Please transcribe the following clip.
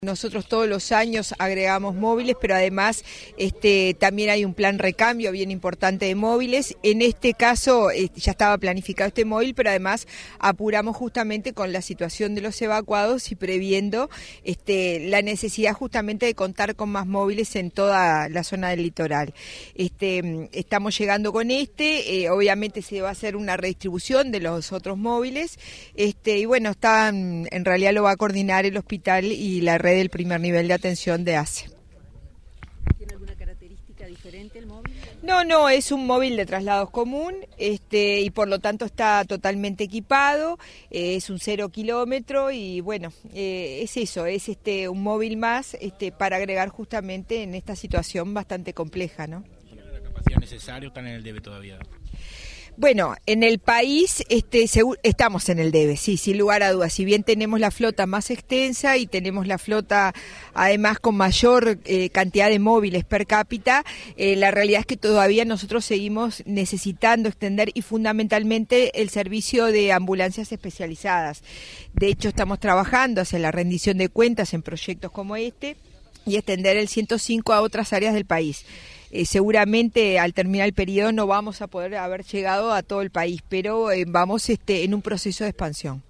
Nosotros todos los años agregamos móviles, pero además también hay un plan recambio bien importante de móviles. En este caso ya estaba planificado este móvil, pero además apuramos justamente con la situación de los evacuados y previendo la necesidad justamente de contar con más móviles en toda la zona del litoral. Estamos llegando con obviamente se va a hacer una redistribución de los otros móviles, y bueno, en realidad lo va a coordinar el hospital y la red del primer nivel de atención de ACE. ¿Tiene alguna característica diferente el móvil? No, es un móvil de traslados común, y por lo tanto está totalmente equipado, es un 0 kilómetro y bueno, es eso, es un móvil más para agregar justamente en esta situación bastante compleja, ¿no? ¿La capacidad necesaria o están en el debe todavía? Bueno, en el país estamos en el debe, sí, sin lugar a dudas. Si bien tenemos la flota más extensa y tenemos la flota además con mayor cantidad de móviles per cápita, la realidad es que todavía nosotros seguimos necesitando extender y fundamentalmente el servicio de ambulancias especializadas. De hecho, estamos trabajando hacia la rendición de cuentas en proyectos como y extender el 105 a otras áreas del país. Seguramente al terminar el periodo no vamos a poder haber llegado a todo el país, pero vamos en un proceso de expansión.